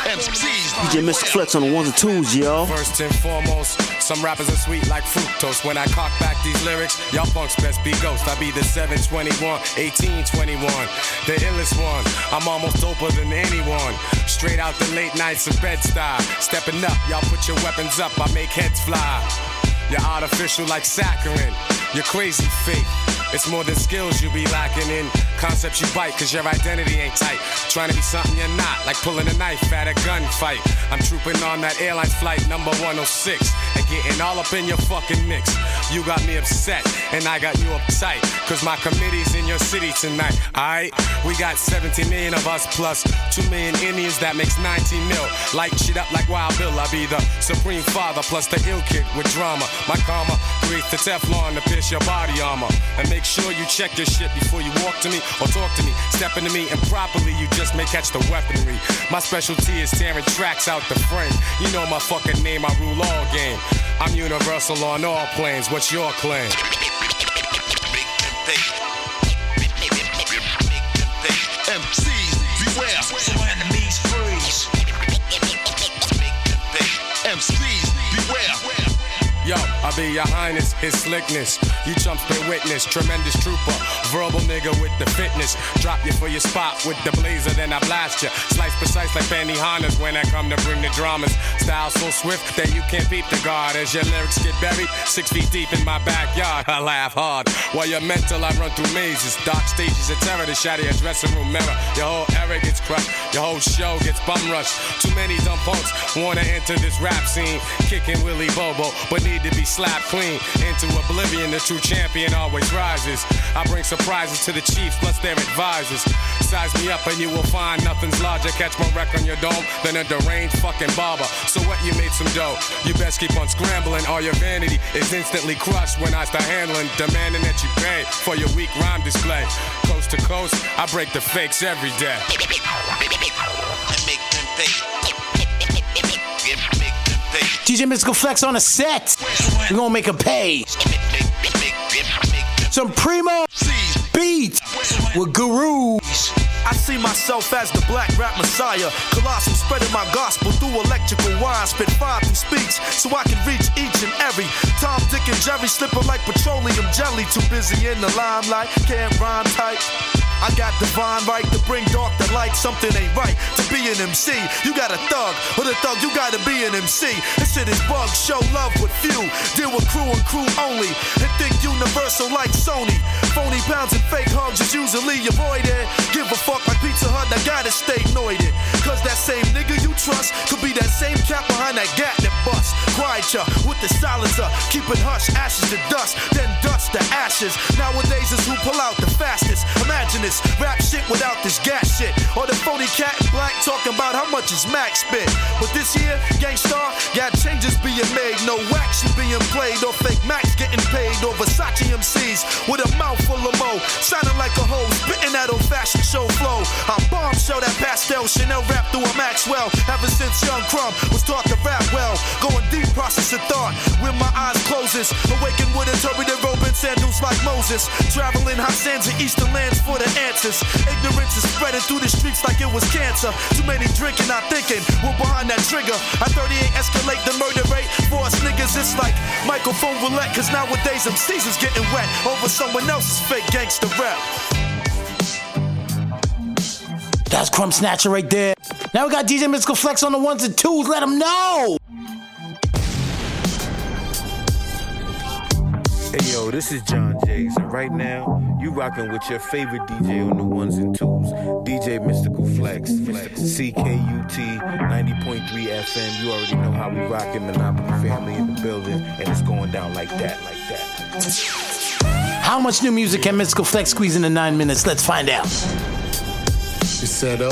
DJ Mr. Flex on the ones and twos, yo. First and foremost, some rappers are sweet like fructose. When I cock back these lyrics, y'all punks best be ghost. I be the 721, 1821, the illest one. I'm almost doper than anyone. Straight out the late nights of Bed-Stuy. Stepping up, y'all put your weapons up, I make heads fly. You're artificial like saccharin. You're crazy fake. It's more than skills you be lacking in. Concepts you bite cause your identity ain't tight. Trying to be something you're not, like pulling a knife at a gunfight. I'm trooping on that airline flight number 106 and getting all up in your fucking mix. You got me upset and I got you uptight cause my committee's in your city tonight. Alright, we got 17 million of us plus 2 million Indians, that makes 19 mil. Light shit up like Wild Bill, I be the supreme father plus the ill kid with drama. My karma creates the Teflon to pierce your body armor. And make sure you check your shit before you walk to me or talk to me. Step into me improperly, you just may catch the weaponry. My specialty is tearing tracks out the frame. You know my fucking name, I rule all game. I'm universal on all planes, what's your claim? MCs, beware, so enemies freeze. MCs, beware. Yo, I be your highness, his slickness. You chumps been witness, tremendous trooper. Verbal nigga with the fitness. Drop you for your spot with the blazer, then I blast you. Slice precise like Benny Hanna's when I come to bring the dramas. Style so swift that you can't peep the guard. As your lyrics get buried 6 feet deep in my backyard. I laugh hard. While you're mental, I run through mazes. Dark stages of terror to shatter your dressing room mirror. Your whole era gets crushed. Your whole show gets bum rushed. Too many dumb punks wanna enter this rap scene. Kicking Willie Bobo, but need to be slapped clean into oblivion. The true champion always rises. I bring surprises to the chiefs plus their advisors. Size me up and you will find nothing's larger. Catch my wreck on your dome than a deranged fucking barber. So what, you made some dough? You best keep on scrambling or your vanity is instantly crushed when I start handling, demanding that you pay for your weak rhyme display. Coast to coast, I break the fakes every day. DJ Mystical Flex on a set. We're gonna make a pay. Some primo beats with Guru. I see myself as the black rap messiah. Colossal, spreading my gospel through electrical wine. Spit 5 through speech so I can reach each and every. Tom, Dick, and Jerry slipping like petroleum jelly. Too busy in the limelight, can't rhyme tight. I got divine right to bring dark to light. Something ain't right to be an MC. You got a thug, or the thug, you gotta be an MC. This shit is bug, show love with few. Deal with crew and crew only. And think universal like Sony. Phony pounds and fake hugs is usually avoided. Give a fuck like Pizza Hut, I gotta stay anointed. Cause that same nigga you trust could be that same cat behind that gat that bust. Quiet ya with the silencer. Keep it hush, ashes to dust, then dust to ashes. Nowadays is who pull out the fastest. Imagine this, rap shit without this gas shit. Or the phony cat in black talking about how much his Max spit. But this year, Gangstar, got changes being made. No action being played, or fake Max getting paid. Or Versace MCs with a mouth full of mo. Sounding like a hoe, spitting that old fashioned show flow. I bombshell that pastel Chanel rap through a Maxwell. Ever since young Crumb was taught to rap well. Going deep, process of thought with my eyes closes. Awakened with interpreted robe and sandals like Moses. Traveling hot sands and eastern lands for the answers. Ignorance is spreading through the streets like it was cancer. Too many drinking, not thinking. We're behind that trigger. I 38 escalate the murder rate. For us niggas, it's like microphone roulette. Cause nowadays MCs is getting wet over someone else's fake gangster rap. That's Crumb Snatcher right there. Now we got DJ Mystical Flex on the ones and twos. Let him know. Hey yo, this is John Jays, and right now you rocking with your favorite DJ on the ones and twos, DJ Mystical Flex, CKUT 90.3 FM. You already know how we rockin', Monopoly family in the building, and it's going down like that. How much new music can Mystical Flex squeeze into 9 minutes? Let's find out. You said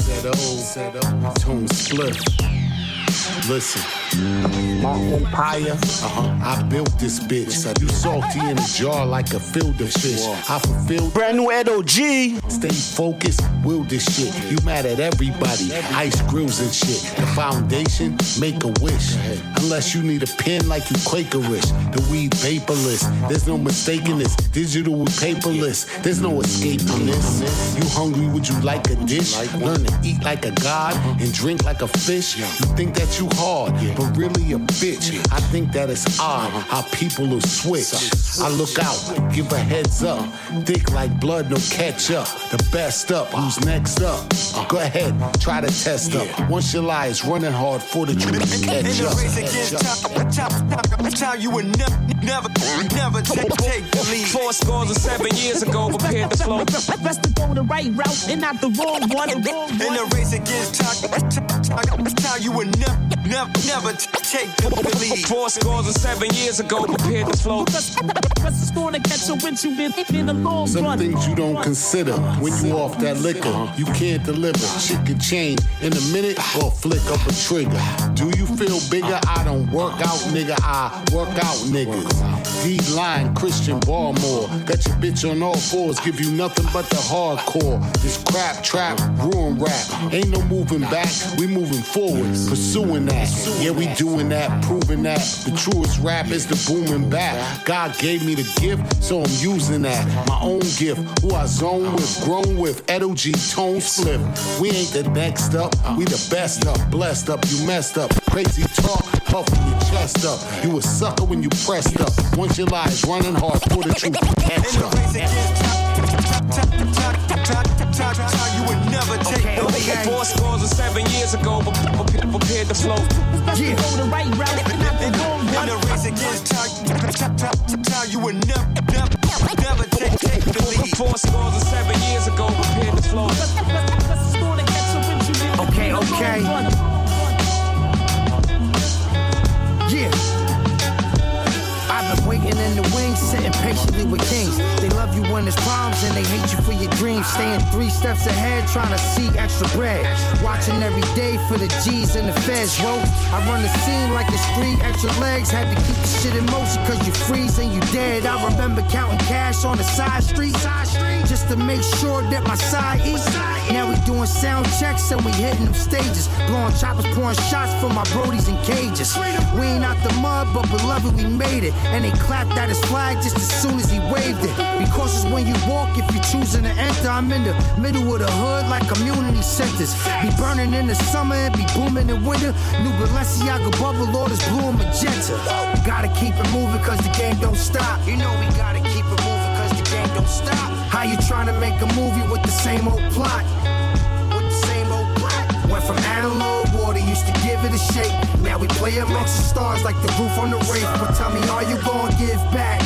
Tone Split. Listen, my empire, I built this bitch. You salty in a jar like a filter fish. I fulfilled brand new Edo G. Stay focused, will this shit. You mad at everybody, ice grills and shit. The foundation, make a wish. Unless you need a pen like you Quakerish. The weed paperless, there's no mistaking this. Digital with paperless, there's no escape from this. You hungry, would you like a dish? Learn to eat like a god and drink like a fish. You think that you hard, but really a bitch. I think that it's odd how people will switch. I look out, give a heads up. Thick like blood, no catch up. The best up, who's next up? Go ahead, try to test up. Once your lie is running hard for the truth to catch up. Time you would never take the lead. 4 scores of 7 years ago, prepared to flow. Best to go the right route and not the wrong one. In the race against time, you would never take the lead. 4 scores of 7 years ago, prepared to flow. It's gonna catch a wind you in the long Some run. things you don't consider when you off that liquor. You can't deliver. Shit can change in a minute or flick up a trigger. Do you feel bigger? I don't work out, nigga. I work out, niggas. D-line, Christian Baltimore. Got your bitch on all fours. Give you nothing but the hardcore. This crap, trap, ruin rap. Ain't no moving back. We moving forward. Pursuing that. Yeah, we doing that. Proving that. The truest rap is the booming back. God gave me the gift, so I'm using that. My own gift. Who I zone with, grown with. Edo G, Tone Split. We ain't the next up. We the best up. Blessed up. You messed up. Crazy talk. Puffing your chest up. You a sucker when you pressed up. Once your lies running hard for the truth. Catch up. You would never take the lead. 4 scores of 7 years ago, prepared to flow. Yeah. Go the right route and not the wrong one. In the race against time, you would never take the lead. 4 scores of 7 years ago, prepared to flow. Okay. Yeah. I've been waiting in the wings, sitting patiently with kings. They love you when there's problems and they hate you for your dreams. Staying 3 steps ahead, trying to see extra bread. Watching every day for the G's and the feds, whoa. I run the scene like it's 3 extra legs. Had to keep the shit in motion cause you freeze and you dead. I remember counting cash on the side street just to make sure that my side eats. Now we doing sound checks and we hitting them stages. Blowing choppers, pouring shots for my brodies in cages. We ain't out the mud, but beloved, we made it. And they clapped at his flag just as soon as he waved it. Be cautious when you walk if you're choosing to enter. I'm in the middle of the hood like community centers. Be burning in the summer and be booming in winter. New Balenciaga bubble orders blue and magenta. Gotta keep it moving cause the game don't stop. You know we gotta keep it moving cause the game don't stop. How you trying to make a movie with the same old plot? With the same old plot. Went from analog water, used to give it a shake. Now we play amongst the stars like the roof on the roof. But tell me, are you gonna give back?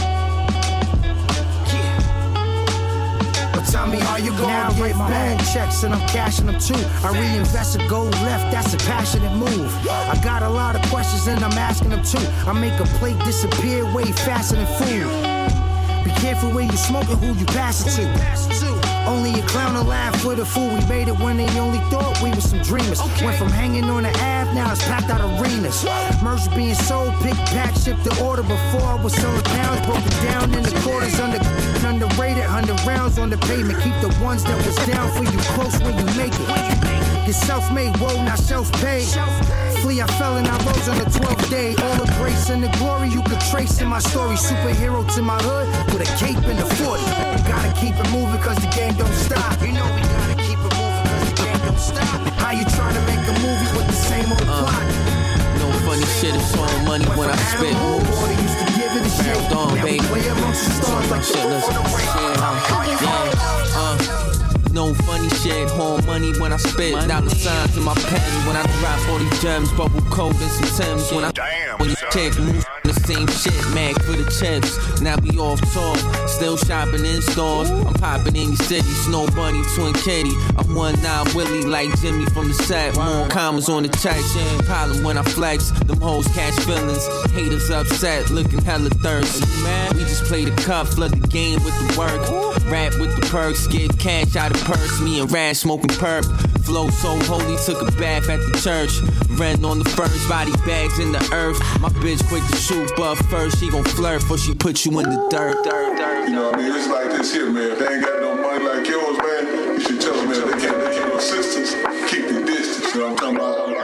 Yeah. But tell me, are you gonna give back? Checks and I'm cashing them too. I reinvest a gold left, that's a passionate move. I got a lot of questions and I'm asking them too. I make a plate disappear way faster than food. Be careful where you smoking, who you pass it to. Only a clown will laugh with a fool. We made it when they only thought we were some dreamers. Went from hanging on the Ave, now it's packed out arenas. Merch being sold, pick, pack, ship the order. Before I was selling pounds, broke it down in the quarters. Underrated, 100 rounds on the pavement. Keep the ones that was down for you close when you make it. Get self-made, whoa, not self-paid. Flee, I fell and I rose on the 12th day. All the grace and the glory you could trace in my story. Superhero to my hood with a cape and a 40. Gotta keep it moving cause the game don't stop. You know we gotta keep it moving cause the game don't stop. How you trying to make a movie with the same old plot? No funny shit, it's all money when I spit moves. Dawn, baby. No funny shit, home money when I spit. Dollar signs in my pen when I drop all these gems. Bubble coat and some Timbs when you check moves. The same shit, mag for the chips. Now we off tour, still shopping in stores. I'm popping in your city, Snow Bunny, Twin Kitty. I'm 1-9 Willie like Jimmy from the set. More commas on the check. Problem when I flex, them hoes catch feelings. Haters upset, looking hella thirsty. We just play the cup, flood the game with the work. Rap with the perks, get cash out of purse. Me and Rash smoking perp. Flow so holy, took a bath at the church. Rent on the first, body bags in the earth. My bitch quick to shoot, but first she gon' flirt before she put you in the dirt. You know what I mean? It's like this here, man. If they ain't got no money like yours, man, you should tell them, man, they can't keep no assistance, keep the distance. You know what I'm talking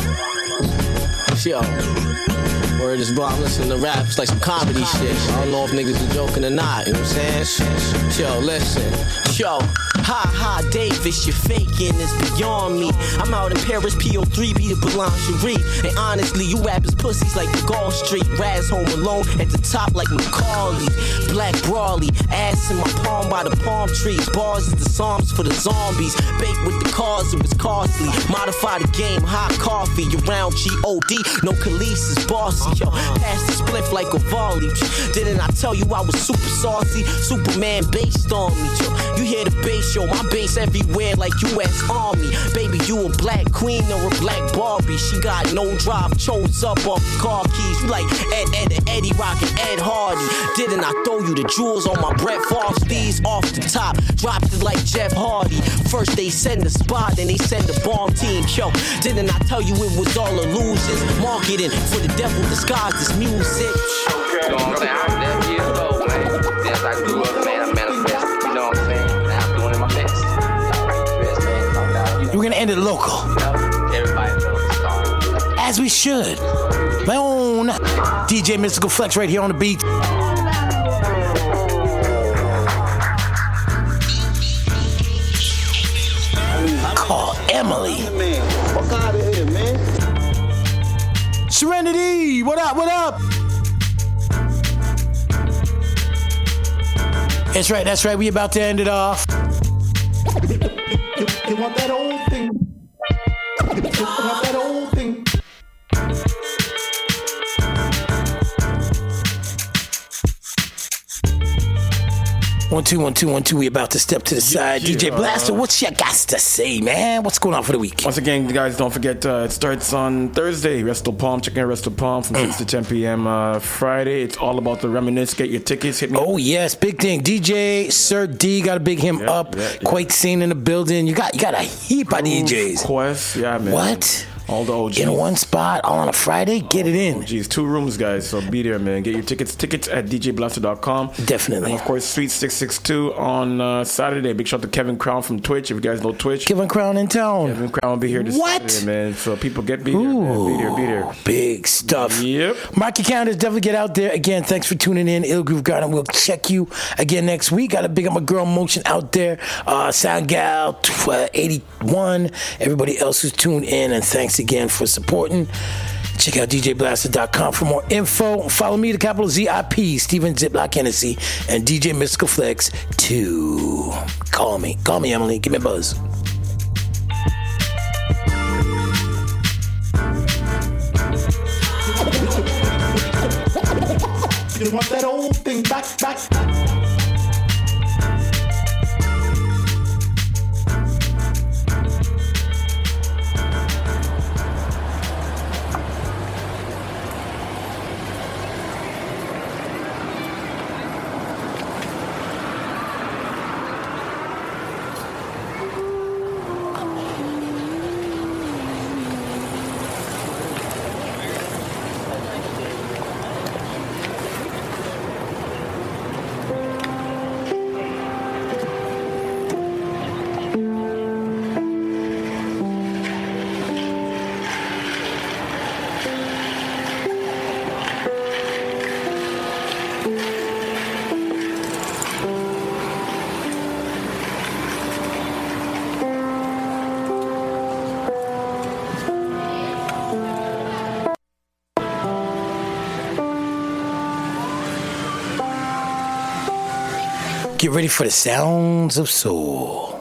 about? Yo, word is bro, I'm listening to rap, it's like some comedy shit. I don't know if niggas are joking or not, you know what I'm saying? Yo, listen. Yo, ha, Davis, you're faking, it's beyond me. I'm out in Paris, PO3, be the boulangerie. And honestly, you rappers pussies like the Gall Street. Raz home alone at the top like Macaulay. Black Brawley, ass in my palm by the palm trees. Bars is the Psalms for the zombies. Baked with the cars, it was costly. Modify the game, hot coffee. Around G.O.D., no Khalees is bossy. Yo, pass the spliff like a volley. Didn't I tell you I was super saucy? Superman based on me, yo. You hear the bass, yo, my bass everywhere like U.S. Army. Baby, you a black queen or a black Barbie. She got no drive, chose up off the car keys. You like Ed and Eddie Rock and Ed Hardy. Didn't I throw you the jewels on my Brett Favre steez off the top? Dropped it like Jeff Hardy. First they send the spot, then they send the bomb team. Yo, didn't I tell you it was all illusions? Marketing for the devil disguised as music. You know what I'm saying? I'm 11 years old, man. Since I grew up, man, I manifested. You know what I'm saying? Now I'm doing it my best. We're gonna end it local. Everybody knows the song. As we should. My own DJ Mystical Flex right here on the beat. Call Emily. Fuck out of here, man. Serenity, what up, what up? That's right, we about to end it off. You want that old thing? You want that old thing? 1 2 1 2 1 2. We about to step to the side. DJ Blaster, what's your got to say, man? What's going on for the week? Once again, guys, don't forget it starts on Thursday. Resto Palm, check out Resto Palm from 6 to 10 p.m. Friday. It's all about the reminisce. Get your tickets. Hit me. Oh yes, big thing. DJ Sir D, gotta big him up. Quite seen in the building. You got a heap of DJs. Quest, yeah, man. What? All the OGs. In one spot, all on a Friday? Get it in. OGs, 2 rooms, guys. So be there, man. Get your tickets. Tickets at djblaster.com. Definitely. And of course, Sweet 662 on Saturday. Big shout out to Kevin Crown from Twitch. If you guys know Twitch. Kevin Crown in town. Kevin Crown will be here this Saturday, man. So people be there, man. Be there. Big stuff. Yep. Mark your calendars. Definitely get out there. Again, thanks for tuning in. Ill Groove Garden. We'll check you again next week. Got to big up my girl Motion out there. Sound Gal 81. Everybody else who's tuned in. And thanks again for supporting. Check out djblaster.com for more info. Follow me, the capital ZIP, Steven Ziplock Hennessy, and DJ Mystical Flex 2. Call me, Emily. Give me a buzz. You want that old thing back. Get ready for the sounds of soul.